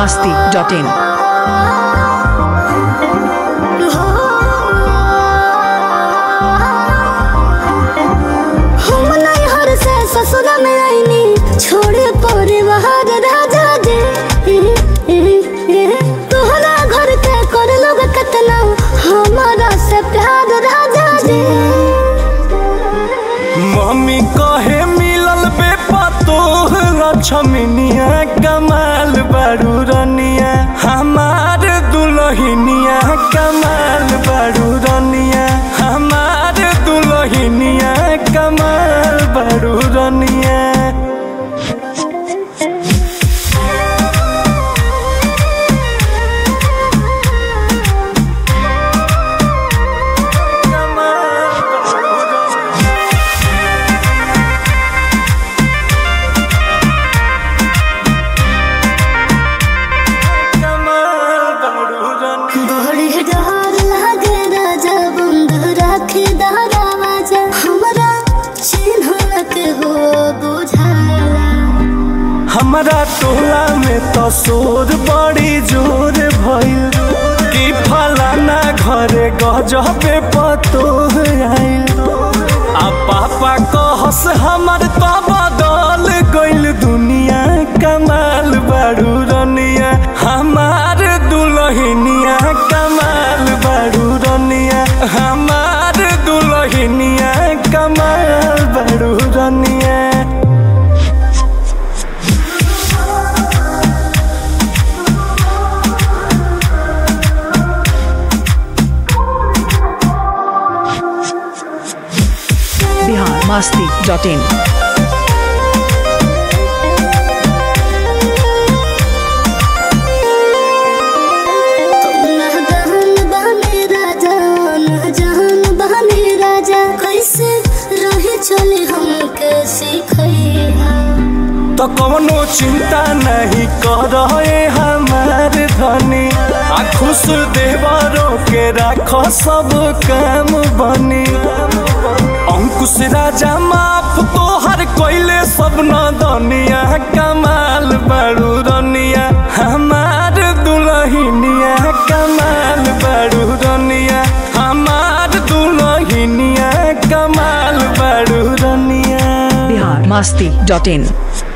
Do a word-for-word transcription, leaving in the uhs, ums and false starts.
masti dot in. ससुर में आईनी छोड़े परिवार राजा जे तोहरा घर के कर लोग कितना हमारा से प्यार राजा जे। मम्मी कहे मिलल बेपतो लक्ष्मीनिया कमाल बारू रनिया हमार दुल्हनिया कमाल बारू रनिया हमार दुल्हनिया कमाल बारू रनिया। हमारा टोला में तो शोर बड़ी जोर भइल कि फलाना घरे गजबे पतो आइल आ पापा कहस हमर तो बदल गइल दुनिया कमाल बारू रनिया हमार दुल्हनिया कमाल बारू रनिया हमार दुल्हनिया कमाल बारू रनिया। masti dot in. तो कौनो चिंता नहीं कर हमार धनी आ खुश देवरों के राख सब काम बनी अंकुश राजा माफ तो हर कोइले सब न दनिया कमाल बारू रनिया हमार दुल्हनिया कमाल बारू रनिया हमार दुल्हनिया कमाल बारू रनिया। Bihar masti dot in.